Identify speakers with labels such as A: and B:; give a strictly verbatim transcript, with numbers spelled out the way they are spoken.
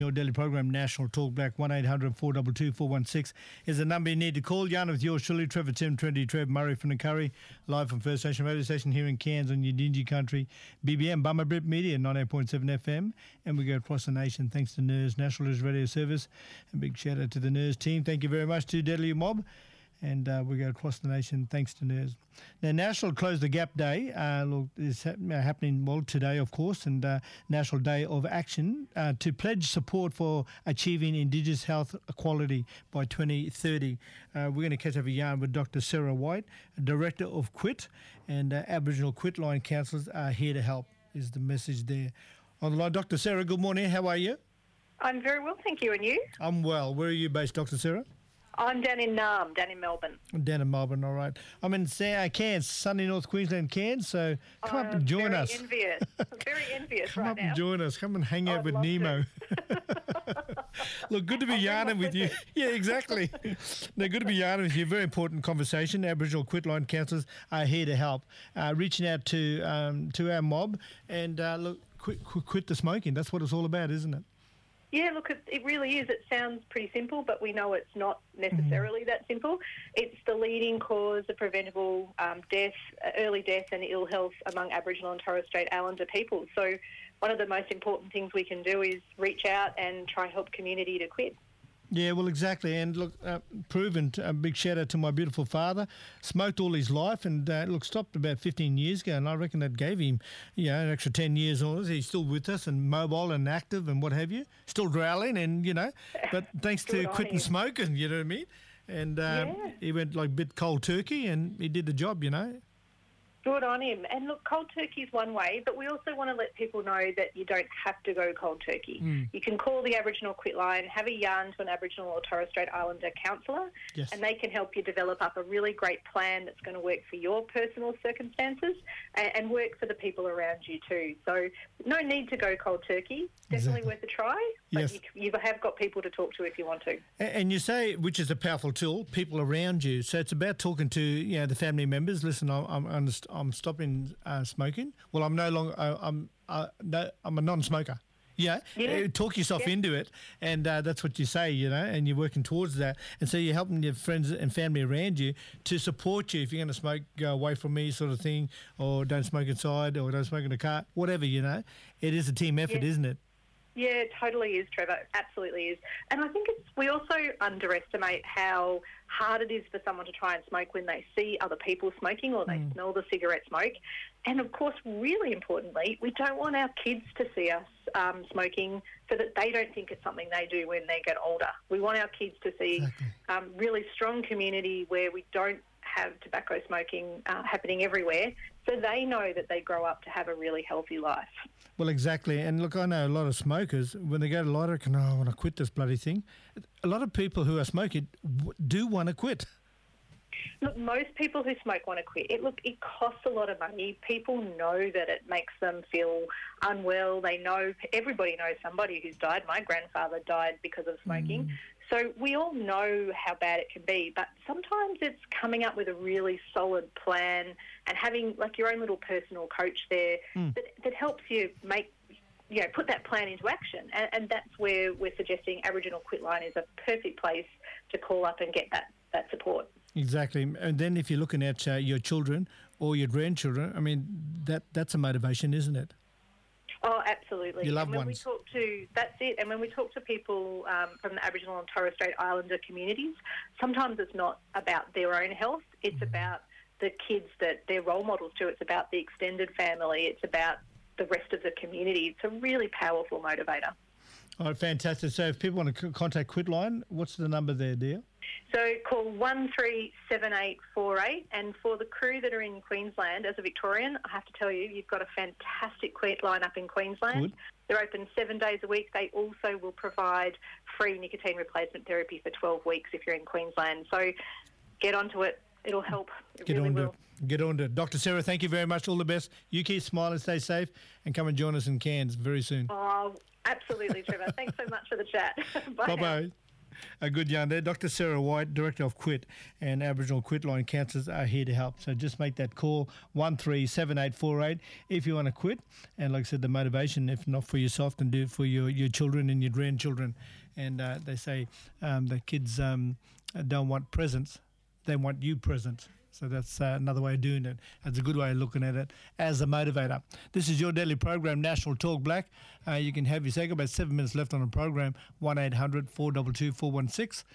A: Your daily program, National Talk Black. One eight hundred four two two four one six is the number you need to call. Yarn with yours truly, Trevor Tim, Trendy Trev, Murray from the Curry, live from First Station Radio Station here in Cairns on Yidinji Country, B B M, Bummer Brit Media, ninety-eight point seven F M, and we go across the nation thanks to N E R S, National News Radio Service. A big shout out to the N E R S team. Thank you very much to Deadly Mob. And uh, we go across the nation thanks to N E R S. Now, National Close the Gap Day uh, look, is ha- happening, well, today, of course, and uh, National Day of Action uh, to pledge support for achieving Indigenous health equality by twenty thirty. Uh, we're going to catch up a yarn with Doctor Sarah White, Director of QUIT, and uh, Aboriginal Quitline counsellors are here to help, is the message there. On the line, Doctor Sarah, good morning. How are you?
B: I'm very well, thank you. And you?
A: I'm well. Where are you based, Doctor Sarah?
B: I'm down in Naarm, down in Melbourne.
A: Down in Melbourne, all right. I'm in uh, Cairns, sunny North Queensland, Cairns, so come I'm up and join
B: very
A: us.
B: Envious. I'm very envious
A: come
B: right
A: up
B: now.
A: and join us. Come and hang out
B: I'd
A: with
B: love
A: Nemo. Look, good to be
B: I'll
A: yarning with you. Yeah, exactly. No, good to be yarning with you. Very important conversation. Aboriginal Quitline counsellors are here to help, uh, reaching out to um, to our mob and uh, look, quit, quit, quit the smoking. That's what it's all about, isn't it?
B: Yeah, look, it, it really is. It sounds pretty simple, but we know it's not necessarily mm-hmm. that simple. It's the leading cause of preventable um, death, uh, early death and ill health among Aboriginal and Torres Strait Islander people. So one of the most important things we can do is reach out and try and help community to quit.
A: Yeah, well, exactly. And look, uh, proven, a big shout out to my beautiful father. Smoked all his life and, uh, look, stopped about fifteen years ago. And I reckon that gave him, you know, an extra ten years on us. He's still with us and mobile and active and what have you. Still growling and, you know, but thanks to quitting smoking, you know what I mean? And um, yeah. he went like a bit cold turkey and he did the job, you know.
B: Good on him. And look, cold turkey is one way, but we also want to let people know that you don't have to go cold turkey. Mm. You can call the Aboriginal Quitline, have a yarn to an Aboriginal or Torres Strait Islander counsellor,
A: yes.
B: and they can help you develop up a really great plan that's going to work for your personal circumstances and, and work for the people around you too. So no need to go cold turkey. Definitely
A: exactly.
B: worth a try, but
A: yes.
B: you, you have got people to talk to if you want to.
A: And you say, which is a powerful tool, people around you. So it's about talking to, you know, the family members. Listen, I'm I'm, I'm stopping uh, smoking. Well, I'm no longer. Uh, I'm uh, no, I'm a non-smoker. Yeah,
B: yeah.
A: Uh, talk yourself
B: yeah.
A: into it, and uh, that's what you say, you know, and you're working towards that. And so you're helping your friends and family around you to support you. If you're going to smoke, go away from me, sort of thing, or don't smoke inside, or don't smoke in the car, whatever, you know. It is a team effort,
B: yeah.
A: isn't it?
B: Yeah, it totally is, Trevor. Absolutely is. And I think it's, we also underestimate how hard it is for someone to try and smoke when they see other people smoking or they mm. smell the cigarette smoke. And, of course, really importantly, we don't want our kids to see us um, smoking so that they don't think it's something they do when they get older. We want our kids to see
A: exactly.
B: um, really strong community where we don't have tobacco smoking uh, happening everywhere, so they know that they grow up to have a really healthy life.
A: Well, exactly. And look, I know a lot of smokers, when they go to lighter, can, oh, I want to quit this bloody thing. A lot of people who are smoking w- do want to quit.
B: Look, most people who smoke want to quit. It, look, it costs a lot of money. People know that it makes them feel unwell. They know, everybody knows somebody who's died. My grandfather died because of smoking. Mm. So we all know how bad it can be, but sometimes it's coming up with a really solid plan and having like your own little personal coach there mm. that, that helps you make, you know, put that plan into action. And, and that's where we're suggesting Aboriginal Quitline is a perfect place to call up and get that, that support.
A: Exactly. And then if you're looking at uh, your children or your grandchildren, I mean, that that's a motivation, isn't it?
B: Oh, absolutely.
A: Your loved
B: and when
A: ones.
B: we talk to, that's it. And when we talk to people um, from the Aboriginal and Torres Strait Islander communities, sometimes it's not about their own health. It's mm-hmm. about the kids that they're role models to. It's about the extended family. It's about the rest of the community. It's a really powerful motivator.
A: All right, fantastic. So if people want to c- contact Quitline, what's the number there, dear?
B: So call one three seven eight four eight, and for the crew that are in Queensland, as a Victorian, I have to tell you, you've got a fantastic Quitline up in Queensland.
A: Good.
B: They're open seven days a week. They also will provide free nicotine replacement therapy for twelve weeks if you're in Queensland. So get onto it. It'll help. It
A: Get
B: really
A: on to
B: will.
A: it. Get on to it. Doctor Sarah, thank you very much. All the best. You keep smiling, stay safe, and come and join us in Cairns very soon.
B: Oh, absolutely, Trevor. Thanks so much for the chat. Bye.
A: Bye-bye.
B: Now.
A: a good yarn there. Doctor Sarah White, Director of Quit and Aboriginal Quitline Counsellors are here to help. So just make that call, one three seven eight four eight, if you want to quit. And like I said, the motivation, if not for yourself, then do it for your, your children and your grandchildren. And uh, they say um, the kids um, don't want presents, they want you present. So that's uh, another way of doing it. That's a good way of looking at it as a motivator. This is your daily program, National Talk Black. Uh, you can have your say, about seven minutes left on the program, one eight hundred four two two four one six.